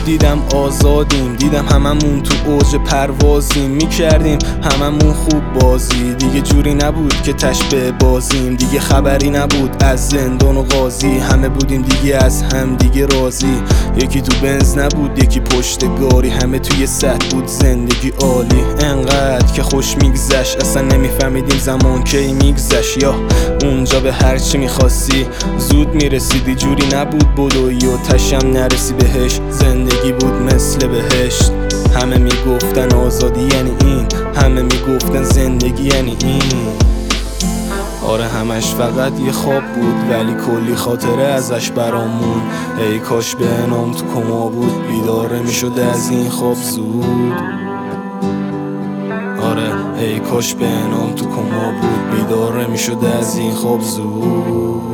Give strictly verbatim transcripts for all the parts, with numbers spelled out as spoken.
دیدم آزادیم، دیدم هممون تو اوج پروازیم، میکردیم هممون خوب بازی. دیگه جوری نبود که تشبه بازیم، دیگه خبری نبود از زندان و قاضی. همه بودیم دیگه از هم دیگه راضی، یکی تو بنز نبود یکی پشت گاری، همه توی سطح بود زندگی عالی. انقدر که خوش میگذشت اصلا نمیفهمیدیم زمان کی میگذشت، یا اونجا به هرچی میخواستی زود میرسیدی. جوری نبود بدوی و تشم نرسی بهش، زندگی بود مثل بهشت. همه میگفتن آزادی یعنی این، همه میگفتن زندگی یعنی این. آره همش فقط یه خواب بود ولی کلی خاطره ازش برامون. ای کاش به انام تو کما بود، بیداره میشد از این خواب زود. آره ای کاش به انام تو کما بود، بیداره میشد از این خواب زود.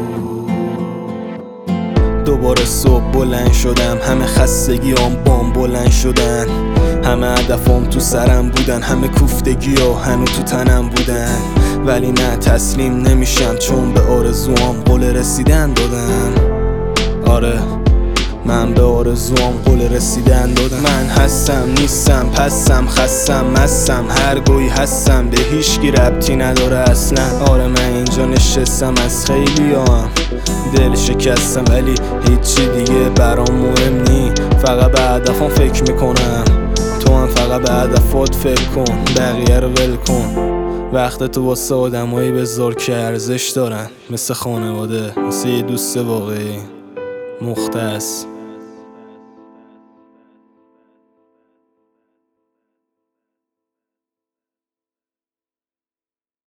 دوباره صبح بلند شدم، همه خستگیام بام بلند شدن، همه هدفام تو سرم بودن، همه کوفتگی ها هنو تو تنم بودن. ولی نه تسلیم نمیشم چون به آرزوام قول رسیدن دادم. آره من به آرزوام قول رسیدن دادم. من هستم نیستم پسم خستم مستم، هر گوی هستم به هیچکی ربطی نداره اصلا. آره من اینجا نشستم از خیلی هم دل شکستم ولی هیچی دیگه برام مهم نی، فقط به هدفم فکر میکنم. تو هم فقط به هدفات فکر کن، بقیه رو ول کن. وقت تو واسه آدمایی بذار که ارزش دارن، مثل خانواده، مثل یه دوست واقعی مختص.